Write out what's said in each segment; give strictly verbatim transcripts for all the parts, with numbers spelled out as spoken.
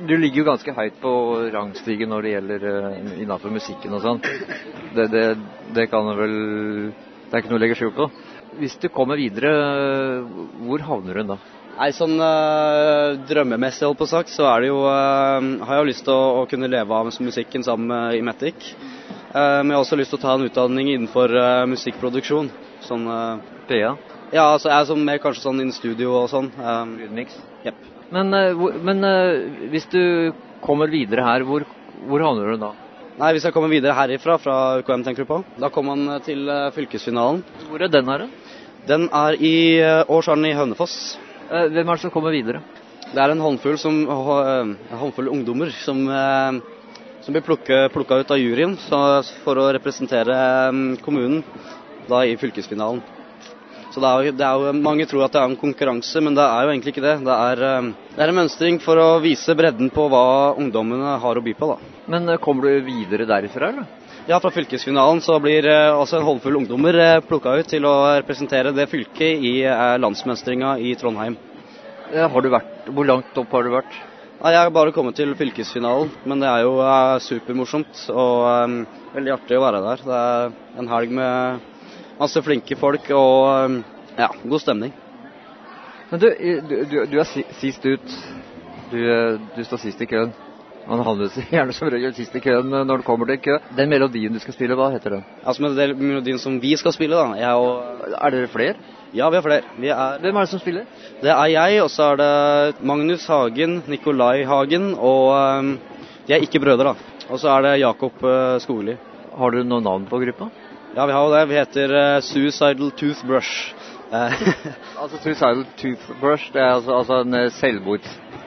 Du ligger jo ganske høyt på rangstigen når det gjelder uh, innenfor musikken og sånn. Det, det, det kan vel, det er ikke noe å legge skjul på. Hvis du kommer videre, hvor havner du da? Nei, sånn uh, drømmemessig holdt på sagt, så er det jo, uh, har jeg jo lyst til å, å kunne leve av musikken sammen med Imetic. Uh, men jeg har også lyst til å ta en utdanning innenfor uh, musikkproduksjon. Sånn uh, P A? Ja, altså jeg er sånn, mer kanskje sånn in studio og sånn. Um, Lydmix? Jepp. Men, uh, men uh, hvis du kommer videre her, hvor, hvor havner du da? Nei, hvis jeg kommer videre herifra, fra U K M tenker du på, da kommer man til uh, fylkesfinalen. Hvor er den her da? Den er i uh, Årsaren i Hønefoss. Uh, hvem er det som kommer videre? Det er en håndfull, som, uh, en håndfull ungdommer som, uh, som blir plukket, plukket ut av juryen så, for å representere um, kommunen da i fylkesfinalen. Så det er, jo, det er jo, mange tror at det er en konkurranse, men det er jo egentlig ikke det. Det er, det er en mønstring for å vise bredden på hva ungdommene har å by på, da. Men kommer du videre derifra, eller? Ja, fra fylkesfinalen så blir også en håndfull ungdommer plukket ut til å representere det fylket i landsmønstringa i Trondheim. Har du vært, hvor langt opp har du vært? Nei, jeg har bare kommet til fylkesfinalen, men det er jo supermorsomt og um, veldig artig å være der. Det er en helg med masse flinke folk og ja, god stemning. Men du, du, du er sist ut. Du, du står sist i køen. Man havner gjerne som regel sist i køen når du kommer til kø. Den melodien du skal spille, hva heter den? Altså med den melodien som vi skal spille da. Jeg og... Er dere flere? Ja, vi er flere. Vi er... Hvem er det som spiller? Det er jeg, og så er det Magnus Hagen, Nikolai Hagen, og um, de er ikke brødre da. Og så er det Jakob uh, Skogli. Har du noen navn på gruppa? Ja, vi har jo det. Vi heter uh, Suicidal Toothbrush. Altså Suicidal Toothbrush, det er altså, altså en selvmords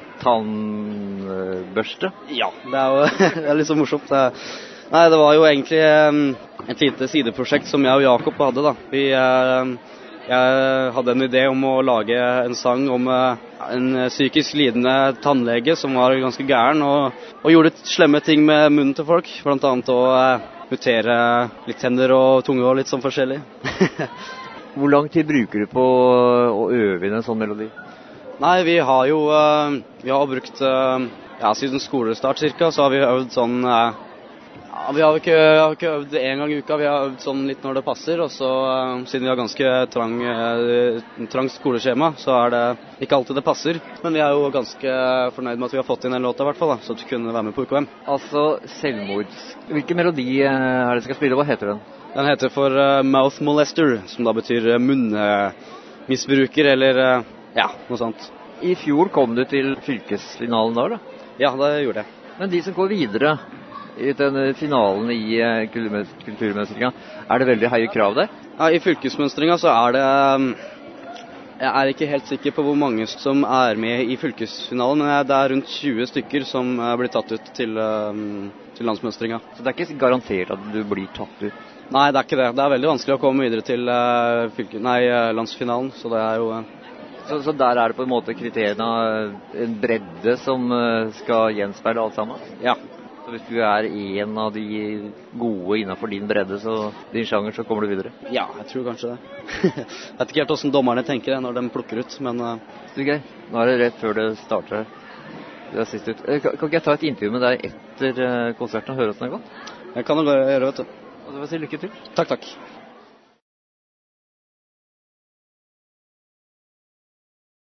tannbørste? Ja, det er jo det er litt så morsomt. Nei, det var jo egentlig um, et lite sideprosjekt som jeg og Jakob hadde da. Vi, uh, jeg hadde en idé om å lage en sang om uh, en psykisk lidende tannlege som var ganske gæren og, og gjorde slemme ting med munnen til folk, blant annet å uh, mutere litt tenner og tunge og litt sånn forskjellig. Hvor lang tid bruker du på å øve inn en sånn melodi? Nei, vi har jo uh, vi har brukt uh, ja, siden skolestart cirka, så har vi øvd sånn uh, ja, vi har ikke, har ikke øvd en gang i uka, vi har øvd sånn litt når det passer, og så uh, siden vi har ganske trang, uh, trang skoleskjema, så er det ikke alltid det passer, men vi er jo ganske fornøyd med at vi har fått inn en låt i hvert fall da, så at vi kunne være med på U K M. Altså selvmords, hvilken melodi er det skal spille, hva heter den? Den heter for uh, Mouth Molester, som da betyr uh, munnmisbruker, eller uh, ja, noe sånt. I fjor kom du til fylkesfinalen da, da? Ja, det gjorde jeg. Men de som går videre i den finalen i uh, kulturmønstringa, er det veldig høye krav der? Ja, i fylkesmønstringa så er det, um, jeg er ikke helt sikker på hvor mange som er med i fylkesfinalen, men det er rundt tjue stykker som uh, blir tatt ut til, um, til landsmønstringa. Så det er ikke garantert at du blir tatt ut? Nei, det er ikke det. Det er veldig vanskelig å komme videre til uh, fylke, nei, uh, landsfinalen, så det er jo... Uh, så, så der er det på en måte kriteriene en bredde som uh, skal gjenspeile alt sammen? Ja. Så hvis du er en av de gode innenfor din bredde, så din sjanger, så kommer du videre? Ja, jeg tror kanskje det. Jeg vet ikke helt hvordan dommerne tenker det når de plukker ut, men... Uh... Stig, nå er det rett før det starter. Du er sist ut. Kan, kan ikke jeg ta et intervju med deg etter konserten og høre hvordan det går? Jeg kan jo gjøre, vet du. Og så vil jeg si lykke til. Takk, takk.